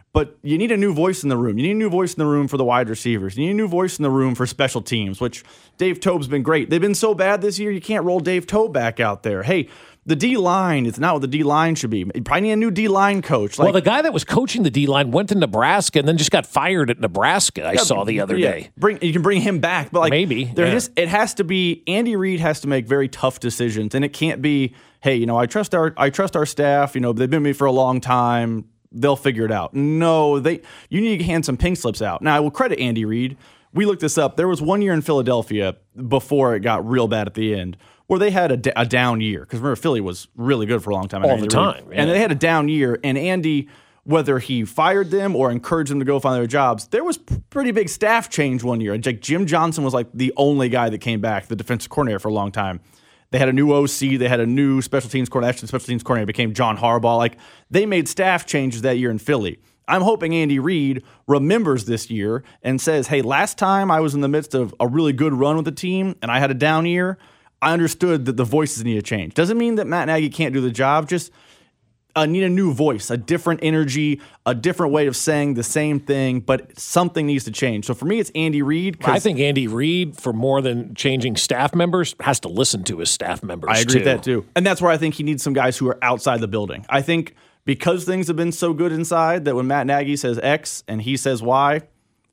But you need a new voice in the room. You need a new voice in the room for the wide receivers. You need a new voice in the room for special teams, which Dave Toub's been great. They've been so bad this year, you can't roll Dave Toub back out there. Hey, the D-line is not what the D-line should be. You probably need a new D-line coach. Well, the guy that was coaching the D-line went to Nebraska and then just got fired at Nebraska, I saw the other day. You can bring him back. But maybe. It has to be, Andy Reid has to make very tough decisions, and it can't be, hey, I trust our staff. They've been with me for a long time. They'll figure it out. No, you need to hand some pink slips out. Now, I will credit Andy Reid. We looked this up. There was 1 year in Philadelphia before it got real bad at the end where they had a down year. Because remember, Philly was really good for a long time. All the time. Yeah. And they had a down year. And Andy, whether he fired them or encouraged them to go find their jobs, there was pretty big staff change 1 year. Like Jim Johnson was like the only guy that came back, the defensive coordinator for a long time. They had a new OC. They had a new special teams coordinator. Actually, the special teams coordinator became John Harbaugh. Like, they made staff changes that year in Philly. I'm hoping Andy Reid remembers this year and says, hey, last time I was in the midst of a really good run with the team and I had a down year, I understood that the voices need to change. Doesn't mean that Matt Nagy can't do the job. Just need a new voice, a different energy, a different way of saying the same thing, but something needs to change. So for me, it's Andy Reid. I think Andy Reid, for more than changing staff members, has to listen to his staff members, I agree with that, too. And that's where I think he needs some guys who are outside the building. I think because things have been so good inside that when Matt Nagy says X and he says Y,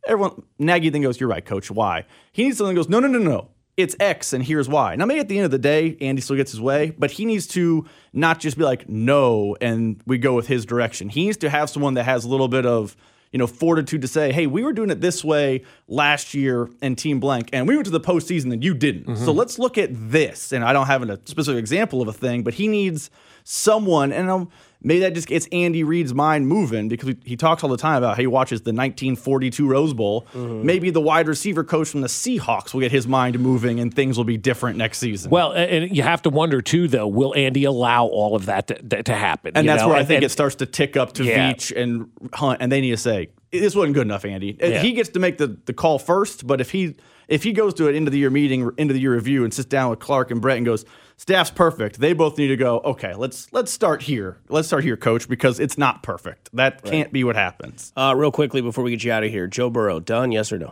Nagy then goes, you're right, coach, Y. He needs someone that goes, no. It's X and here's why. Now, maybe at the end of the day, Andy still gets his way, but he needs to not just be like, no, and we go with his direction. He needs to have someone that has a little bit of, fortitude to say, hey, we were doing it this way last year and team blank, and we went to the postseason and you didn't. Mm-hmm. So let's look at this. And I don't have a specific example of a thing, but he needs someone, and maybe that just gets Andy Reid's mind moving because he talks all the time about how he watches the 1942 Rose Bowl. Mm-hmm. Maybe the wide receiver coach from the Seahawks will get his mind moving and things will be different next season. Well, and you have to wonder, too, though, will Andy allow all of that to happen? And that's where I think it starts to tick up to Veach and Hunt, and they need to say, this wasn't good enough, Andy. Yeah. He gets to make the call first, but if he goes to an end-of-the-year meeting, end-of-the-year review, and sits down with Clark and Brett and goes, staff's perfect, they both need to go, okay, let's start here. Let's start here, coach, because it's not perfect. That can't be what happens. Real quickly before we get you out of here, Joe Burrow, done, yes or no?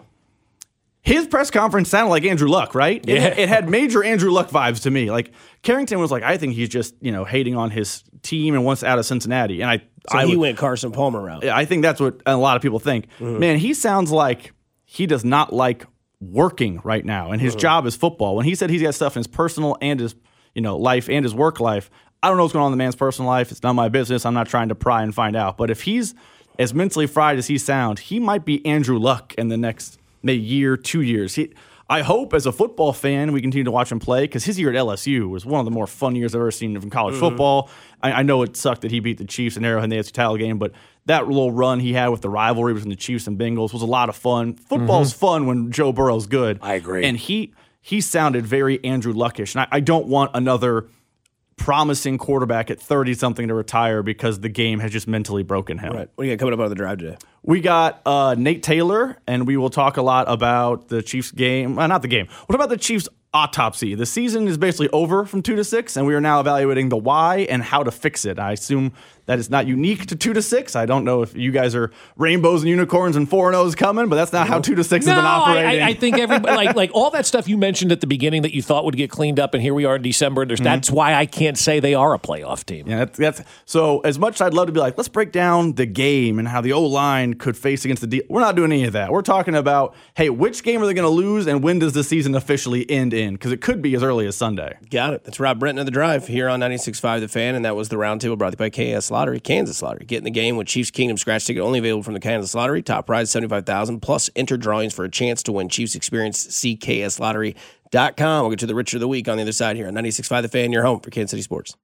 His press conference sounded like Andrew Luck, right? Yeah. It had major Andrew Luck vibes to me. Like, Carrington was like, I think he's just, hating on his team and wants out of Cincinnati. And he went Carson Palmer route. Yeah, I think that's what a lot of people think. Mm-hmm. Man, he sounds like he does not like working right now, and his job is football. When he said he's got stuff in his personal and his life and his work life, I don't know what's going on in the man's personal life. It's not my business. I'm not trying to pry and find out. But if he's as mentally fried as he sounds, he might be Andrew Luck in the next maybe year, 2 years. I hope as a football fan we continue to watch him play because his year at LSU was one of the more fun years I've ever seen from college football. I know it sucked that he beat the Chiefs in Arrowhead in the AFC title game, but that little run he had with the rivalry between the Chiefs and Bengals was a lot of fun. Football's fun when Joe Burrow's good. I agree. And he sounded very Andrew Luckish. And I don't want another promising quarterback at 30-something to retire because the game has just mentally broken him. Right. What do you got coming up on the drive today? We got Nate Taylor, and we will talk a lot about the Chiefs game. Not the game. What about the Chiefs autopsy? The season is basically over from 2 to 6, and we are now evaluating the why and how to fix it. I assume that is not unique to 2 to 6. I don't know if you guys are rainbows and unicorns and 4-0s coming, but that's not how 2 to 6 has been operating. I think everybody like all that stuff you mentioned at the beginning that you thought would get cleaned up, and here we are in December. That's why I can't say they are a playoff team. Yeah, that's so. As much as I'd love to be like, let's break down the game and how the O-line could face against the D. We're not doing any of that. We're talking about, hey, which game are they going to lose, and when does the season officially end in? Because it could be as early as Sunday. Got it. That's Rob Brenton of The Drive here on 96.5 The Fan, and that was the Roundtable brought to you by KS Lottery, Kansas Lottery. Get in the game with Chiefs Kingdom scratch ticket only available from the Kansas Lottery. Top prize $75,000 plus enter drawings for a chance to win Chiefs experience. See KSLottery.com. We'll get to the Richer of the Week on the other side here on 96.5 The Fan, your home for Kansas City sports.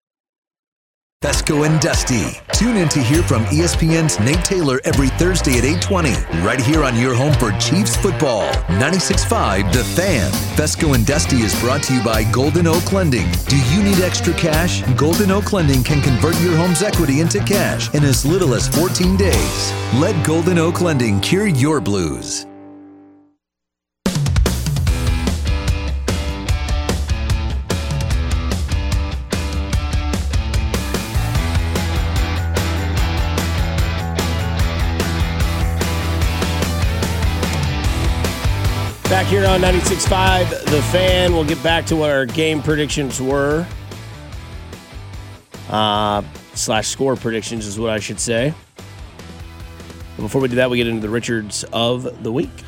Fesco and Dusty. Tune in to hear from ESPN's Nate Taylor every Thursday at 8:20, right here on your home for Chiefs football. 96.5 The Fan. Fesco and Dusty is brought to you by Golden Oak Lending. Do you need extra cash? Golden Oak Lending can convert your home's equity into cash in as little as 14 days. Let Golden Oak Lending cure your blues. here on 96.5 The Fan. We'll get back to what our game predictions were. Slash score predictions is what I should say. But before we do that, we get into the Richards of the week.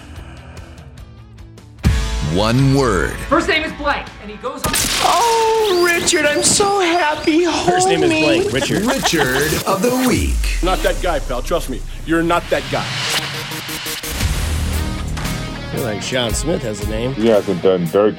One word. First name is Blake, and he goes on. Oh, Richard, I'm so happy. First name is Blake. Richard. Richard of the week. Not that guy, pal. Trust me. You're not that guy. I feel like Sean Smith has a name. He hasn't done dirt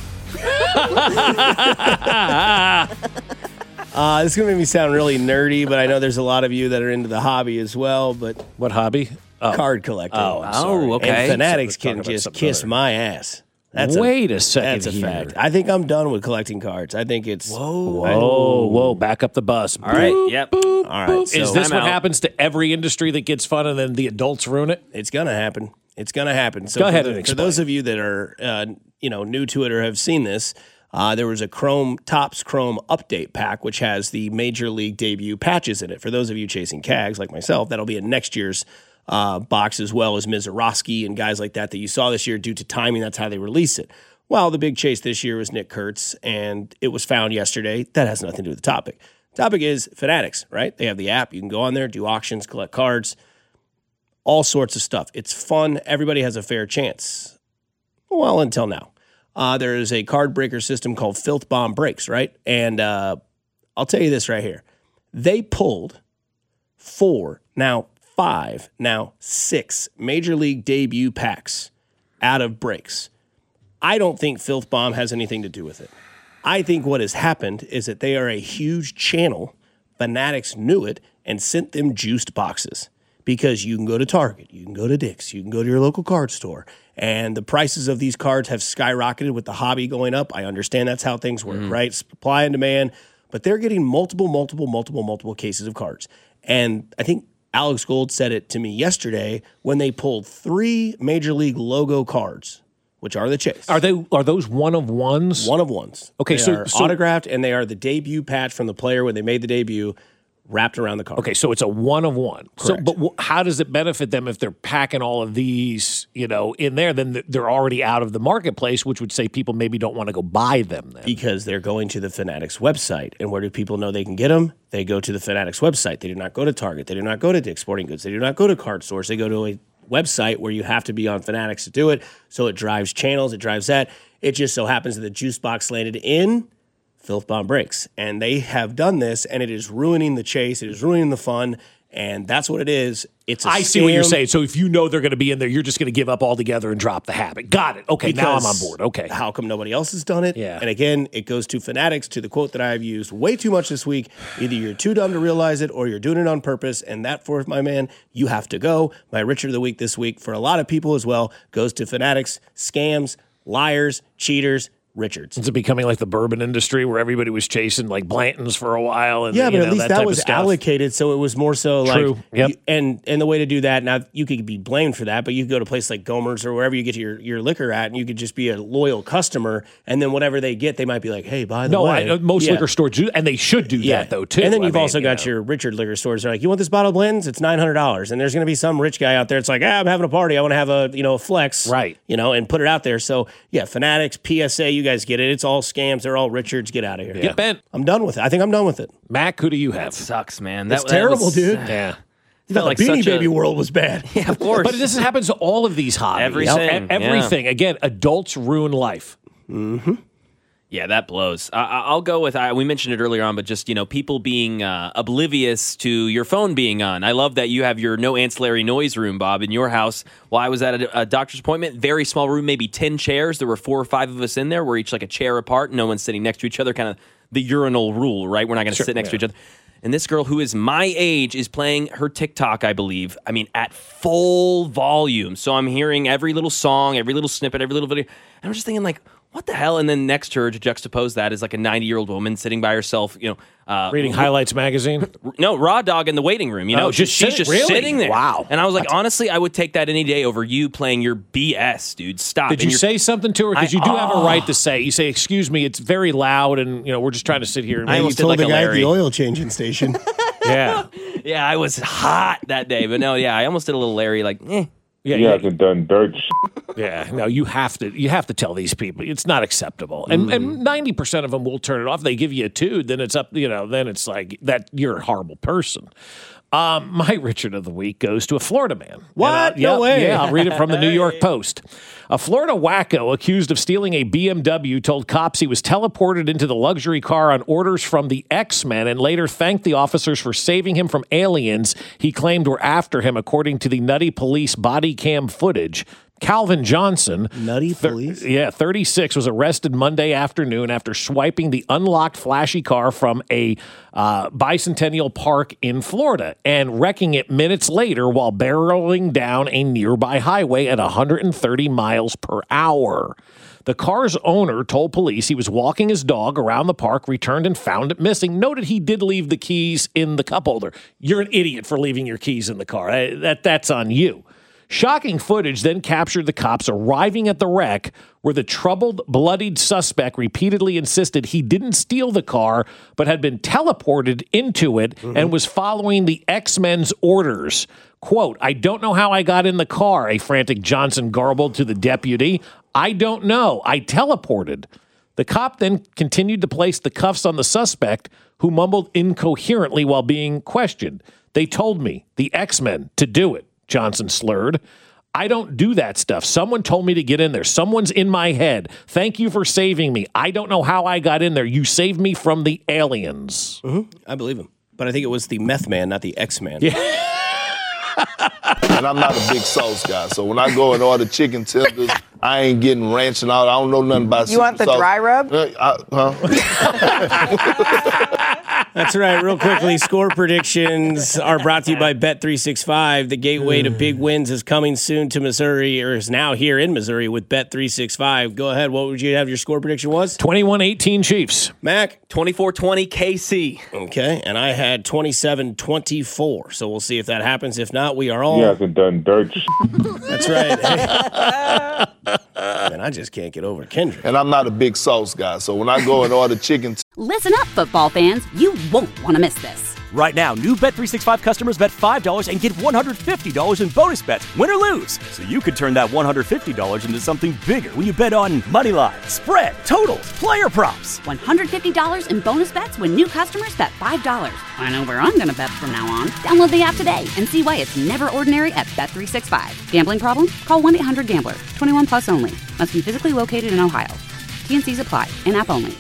This is going to make me sound really nerdy, but I know there's a lot of you that are into the hobby as well. But what hobby? Card collecting. Okay. And Fanatics can just kiss my ass. Wait a second. That's a here. fact. I think I'm done with collecting cards. I think it's Whoa! Back up the bus. All right. Yep. All right. So Is this what happens to every industry that gets fun and then the adults ruin it? It's gonna happen. It's gonna happen. So Go ahead and for explain. those of you that are new to it or have seen this, there was a Topps Chrome update pack which has the Major League debut patches in it. For those of you chasing CAGs like myself, that'll be in next year's box, as well as Mizorowski and guys like that you saw this year due to timing. That's how they release it. Well, the big chase this year was Nick Kurtz, and it was found yesterday. That has nothing to do with the topic. The topic is Fanatics, right? They have the app. You can go on there, do auctions, collect cards, all sorts of stuff. It's fun. Everybody has a fair chance. Well, until now. There is a card breaker system called Filth Bomb Breaks, right? And I'll tell you this right here. They pulled 4, now 5, now 6 Major League debut packs out of breaks. I don't think Filth Bomb has anything to do with it. I think what has happened is that they are a huge channel. Fanatics knew it and sent them juiced boxes because you can go to Target, you can go to Dick's, you can go to your local card store, and the prices of these cards have skyrocketed with the hobby going up. I understand that's how things work, right? Supply and demand, but they're getting multiple cases of cards. And I think Alex Gold said it to me yesterday when they pulled 3 Major League logo cards, which are the chase. Are those one of ones? One of ones. Okay, they are autographed, and they are the debut patch from the player when they made the debut, wrapped around the card. Okay, so it's a one of one. Correct. So, but how does it benefit them if they're packing all of these, in there? Then they're already out of the marketplace, which would say people maybe don't want to go buy them then. Because they're going to the Fanatics website. And where do people know they can get them? They go to the Fanatics website. They do not go to Target. They do not go to Dick's Sporting Goods. They do not go to card stores. They go to a website where you have to be on Fanatics to do it. So it drives channels. It drives that. It just so happens that the juice box landed in Filth Bomb Breaks. And they have done this, and it is ruining the chase. It is ruining the fun. And that's what it is. It's a I see what you're scam. saying. So if you know they're going to be in there, you're just going to give up altogether and drop the habit. Got it. Okay, now I'm on board. Okay. How come nobody else has done it? Yeah. And again, it goes to Fanatics, to the quote that I've used way too much this week. Either you're too dumb to realize it or you're doing it on purpose. And that, for my man, you have to go. My Richard of the Week this week, for a lot of people as well, goes to Fanatics, scams, liars, cheaters, Richards. Is it becoming like the bourbon industry where everybody was chasing like Blanton's for a while? And, Yeah, but at least that type was of stuff? allocated, so it was more so True. like, Yep. and the way to do that, now you could be blamed for that, but you could go to a place like Gomer's or wherever you get your liquor at, and you could just be a loyal customer, and then whatever they get, they might be like, hey, by the way. Most Yeah. liquor stores do, and they should do that though too. And then I you've mean, also got your Richard liquor stores. They're like, you want this bottle of Blanton's? It's $900, and there's going to be some rich guy out there. It's like, I'm having a party. I want to have a flex, right? And put it out there. So yeah, Fanatics, PSA, you guys get it. It's all scams. They're all Richards. Get out of here. Get bent. I'm done with it. I think I'm done with it. Mac, who do you have? That sucks, man. That's terrible, dude. Yeah. You thought the Beanie Baby world was bad. Yeah, of course. But this happens to all of these hobbies. Everything. Everything. Again, adults ruin life. Mm-hmm. Yeah, that blows. I'll go with, we mentioned it earlier on, but just, people being oblivious to your phone being on. I love that you have your no ancillary noise room, Bob, in your house. While I was at a doctor's appointment, very small room, maybe 10 chairs. There were 4 or 5 of us in there. We're each like a chair apart. No one's sitting next to each other, kind of the urinal rule, right? We're not going to sit next to each other. And this girl who is my age is playing her TikTok, I believe. I mean, at full volume. So I'm hearing every little song, every little snippet, every little video. And I'm just thinking like, what the hell? And then next to her, to juxtapose that, is like a 90-year-old woman sitting by herself, reading Highlights magazine. No, Raw Dog in the waiting room. Just she's just really? sitting there. Wow. And I was like, honestly, I would take that any day over you playing your BS, dude. Stop. Did And you say something to her? Because you do have a right to say. You say, "Excuse me, it's very loud, and we're just trying to sit here." And I almost told the guy at the oil changing station. Yeah. Yeah, I was hot that day, but no, yeah, I almost did a little Larry, like, Yeah, he hasn't done dirt shit. Yeah, no, you have to tell these people it's not acceptable. And 90% of them will turn it off. They give you a 2, then it's up, then it's like that you're a horrible person. My Richard of the Week goes to a Florida man. What? No way. Yeah, I'll read it from the New York Post. A Florida wacko accused of stealing a BMW told cops he was teleported into the luxury car on orders from the X-Men and later thanked the officers for saving him from aliens he claimed were after him, according to the Nutty Police body cam footage. Calvin Johnson, Nutty Police? 36, was arrested Monday afternoon after swiping the unlocked flashy car from a Bicentennial Park in Florida and wrecking it minutes later while barreling down a nearby highway at 130 miles per hour. The car's owner told police he was walking his dog around the park, returned and found it missing. Noted he did leave the keys in the cup holder. You're an idiot for leaving your keys in the car. That's on you. Shocking footage then captured the cops arriving at the wreck where the troubled, bloodied suspect repeatedly insisted he didn't steal the car but had been teleported into it and was following the X-Men's orders. Quote, "I don't know how I got in the car," a frantic Johnson garbled to the deputy. "I don't know. I teleported." The cop then continued to place the cuffs on the suspect, who mumbled incoherently while being questioned. "They told me, the X-Men, to do it," Johnson slurred. "I don't do that stuff. Someone told me to get in there. Someone's in my head. Thank you for saving me. I don't know how I got in there. You saved me from the aliens." I believe him. But I think it was the meth man, not the X-Man. Yeah. And I'm not a big sauce guy, so when I go and order chicken tenders, I ain't getting ranch and all. I don't know nothing about You want the sauce. dry rub? That's right. Real quickly, score predictions are brought to you by Bet365. The gateway to big wins is coming soon to Missouri, or is now here in Missouri with Bet365. Go ahead. What would you have your score prediction was? 21-18 Chiefs. Mac? 24-20 KC. Okay, and I had 27-24. So we'll see if that happens. If not, we are all... He hasn't done dirt shit. That's right. Man, I just can't get over Kendrick. And I'm not a big sauce guy, so when I go and order chicken Listen up, football fans. You won't want to miss this. Right now, new Bet365 customers bet $5 and get $150 in bonus bets, win or lose. So you could turn that $150 into something bigger when you bet on moneyline, spread, totals, player props. $150 in bonus bets when new customers bet $5. I know where I'm going to bet from now on. Download the app today and see why it's never ordinary at Bet365. Gambling problem? Call 1-800-GAMBLER. 21 plus only. Must be physically located in Ohio. T&Cs apply. In-app only.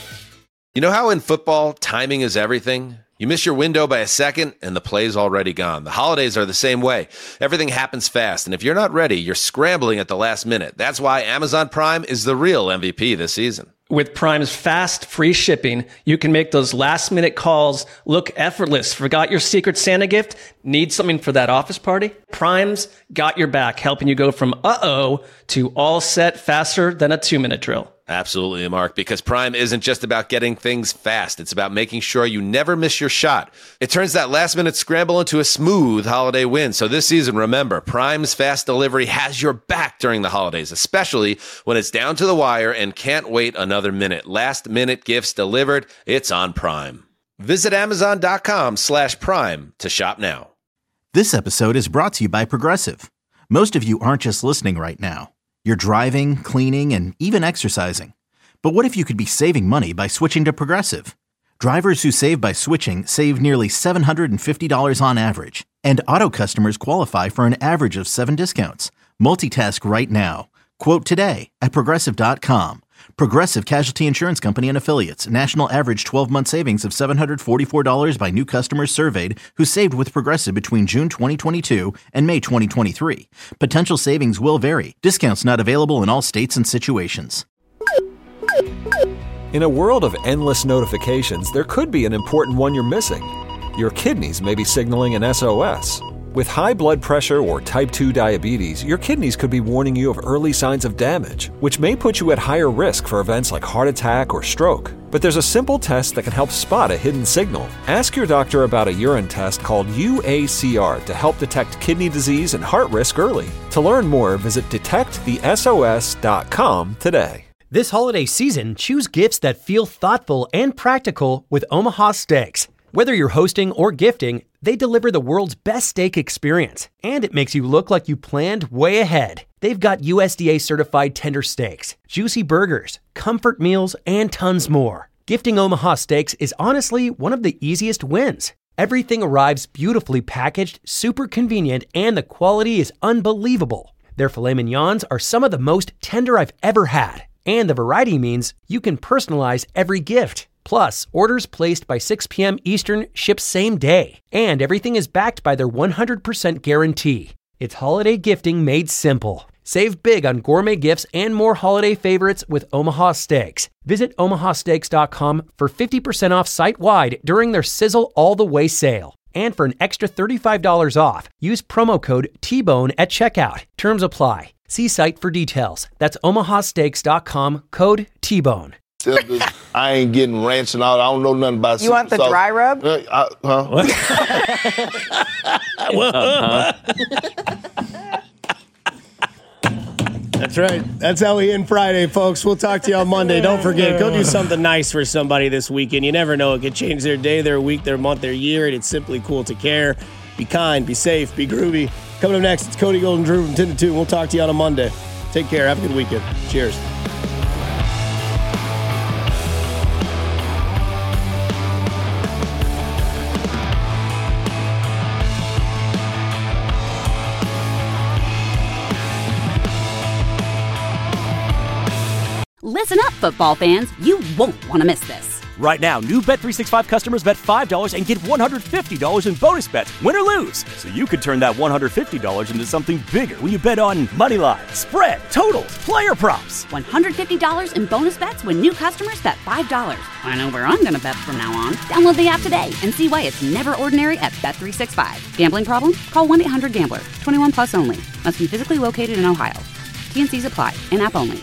You know how in football, timing is everything? You miss your window by a second, and the play's already gone. The holidays are the same way. Everything happens fast, and if you're not ready, you're scrambling at the last minute. That's why Amazon Prime is the real MVP this season. With Prime's fast, free shipping, you can make those last-minute calls look effortless. Forgot your Secret Santa gift? Need something for that office party? Prime's got your back, helping you go from uh-oh to all set faster than a 2-minute drill. Absolutely, Mark, because Prime isn't just about getting things fast. It's about making sure you never miss your shot. It turns that last-minute scramble into a smooth holiday win. So this season, remember, Prime's fast delivery has your back during the holidays, especially when it's down to the wire and can't wait another minute. Last-minute gifts delivered. It's on Prime. Visit Amazon.com/Prime to shop now. This episode is brought to you by Progressive. Most of you aren't just listening right now. You're driving, cleaning, and even exercising. But what if you could be saving money by switching to Progressive? Drivers who save by switching save nearly $750 on average. And auto customers qualify for an average of 7 discounts. Multitask right now. Quote today at Progressive.com. Progressive Casualty Insurance Company and Affiliates. National average 12-month savings of $744 by new customers surveyed who saved with Progressive between June 2022 and May 2023. Potential savings will vary. Discounts not available in all states and situations. In a world of endless notifications, there could be an important one you're missing. Your kidneys may be signaling an SOS. With high blood pressure or type 2 diabetes, your kidneys could be warning you of early signs of damage, which may put you at higher risk for events like heart attack or stroke. But there's a simple test that can help spot a hidden signal. Ask your doctor about a urine test called UACR to help detect kidney disease and heart risk early. To learn more, visit detectthesos.com today. This holiday season, choose gifts that feel thoughtful and practical with Omaha Steaks. Whether you're hosting or gifting, they deliver the world's best steak experience, and it makes you look like you planned way ahead. They've got USDA certified tender steaks, juicy burgers, comfort meals, and tons more. Gifting Omaha Steaks is honestly one of the easiest wins. Everything arrives beautifully packaged, super convenient, and the quality is unbelievable. Their filet mignons are some of the most tender I've ever had, and the variety means you can personalize every gift. Plus, orders placed by 6 p.m. Eastern ship same day, and everything is backed by their 100% guarantee. It's holiday gifting made simple. Save big on gourmet gifts and more holiday favorites with Omaha Steaks. Visit omahasteaks.com for 50% off site-wide during their Sizzle All the Way sale. And for an extra $35 off, use promo code TBONE at checkout. Terms apply. See site for details. That's omahasteaks.com, code TBONE. I ain't getting ranch and all. I don't know nothing about You want the sauce. dry rub? That's right. That's how we end Friday, folks. We'll talk to you on Monday. Don't forget, go do something nice for somebody this weekend. You never know. It could change their day, their week, their month, their year, and it's simply cool to care. Be kind, be safe, be groovy. Coming up next, it's Cody Golden Drew from 10 to 2. We'll talk to you on a Monday. Take care. Have a good weekend. Cheers. Listen up, football fans. You won't want to miss this. Right now, new Bet365 customers bet $5 and get $150 in bonus bets, win or lose. So you could turn that $150 into something bigger when you bet on money line, spread, totals, player props. $150 in bonus bets when new customers bet $5. I know where I'm going to bet from now on. Download the app today and see why it's never ordinary at Bet365. Gambling problem? Call 1-800-GAMBLER. 21 plus only. Must be physically located in Ohio. T&Cs apply. In-app only.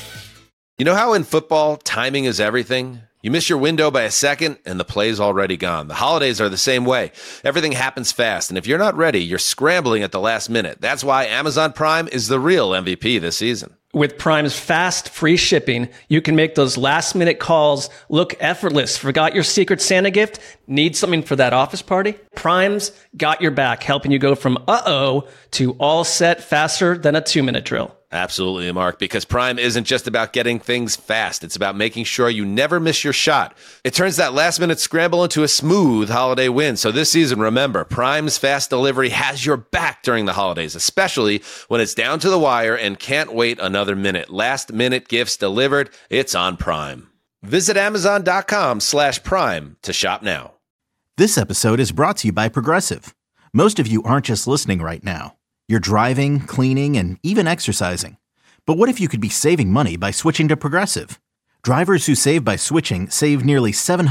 You know how in football, timing is everything? You miss your window by a second, and the play's already gone. The holidays are the same way. Everything happens fast, and if you're not ready, you're scrambling at the last minute. That's why Amazon Prime is the real MVP this season. With Prime's fast, free shipping, you can make those last-minute calls look effortless. Forgot your Secret Santa gift? Need something for that office party? Prime's got your back, helping you go from uh-oh to all set faster than a 2-minute drill. Absolutely, Mark, because Prime isn't just about getting things fast. It's about making sure you never miss your shot. It turns that last-minute scramble into a smooth holiday win. So this season, remember, Prime's fast delivery has your back during the holidays, especially when it's down to the wire and can't wait another minute. Last-minute gifts delivered, it's on Prime. Visit Amazon.com/Prime to shop now. This episode is brought to you by Progressive. Most of you aren't just listening right now. You're driving, cleaning, and even exercising. But what if you could be saving money by switching to Progressive? Drivers who save by switching save nearly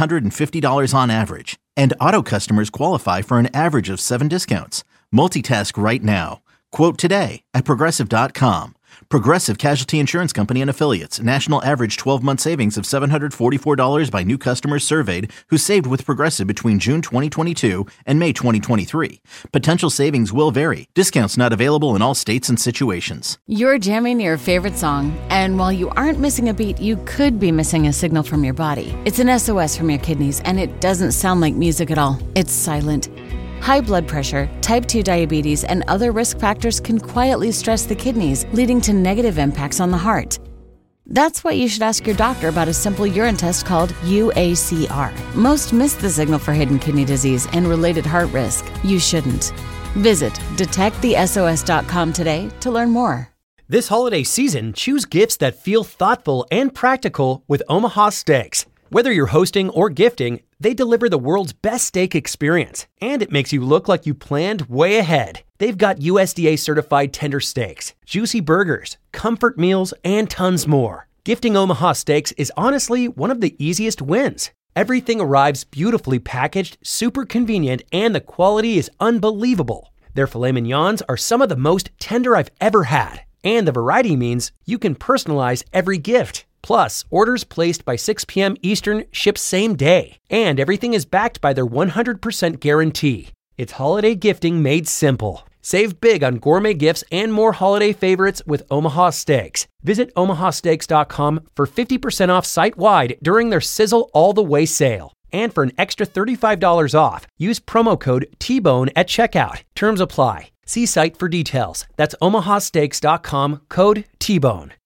$750 on average. And auto customers qualify for an average of 7 discounts. Multitask right now. Quote today at Progressive.com. Progressive Casualty Insurance Company and Affiliates. National average 12-month savings of $744 by new customers surveyed who saved with Progressive between June 2022 and May 2023. Potential savings will vary. Discounts not available in all states and situations. You're jamming your favorite song, and while you aren't missing a beat, you could be missing a signal from your body. It's an SOS from your kidneys, and it doesn't sound like music at all. It's silent. High blood pressure, type 2 diabetes, and other risk factors can quietly stress the kidneys, leading to negative impacts on the heart. That's why you should ask your doctor about a simple urine test called UACR. Most miss the signal for hidden kidney disease and related heart risk. You shouldn't. Visit detectthesos.com today to learn more. This holiday season, choose gifts that feel thoughtful and practical with Omaha Steaks. Whether you're hosting or gifting, they deliver the world's best steak experience, and it makes you look like you planned way ahead. They've got USDA certified tender steaks, juicy burgers, comfort meals, and tons more. Gifting Omaha Steaks is honestly one of the easiest wins. Everything arrives beautifully packaged, super convenient, and the quality is unbelievable. Their filet mignons are some of the most tender I've ever had, and the variety means you can personalize every gift. Plus, orders placed by 6 p.m. Eastern ship same day, and everything is backed by their 100% guarantee. It's holiday gifting made simple. Save big on gourmet gifts and more holiday favorites with Omaha Steaks. Visit omahasteaks.com for 50% off site-wide during their Sizzle All the Way sale. And for an extra $35 off, use promo code TBONE at checkout. Terms apply. See site for details. That's omahasteaks.com, code TBONE.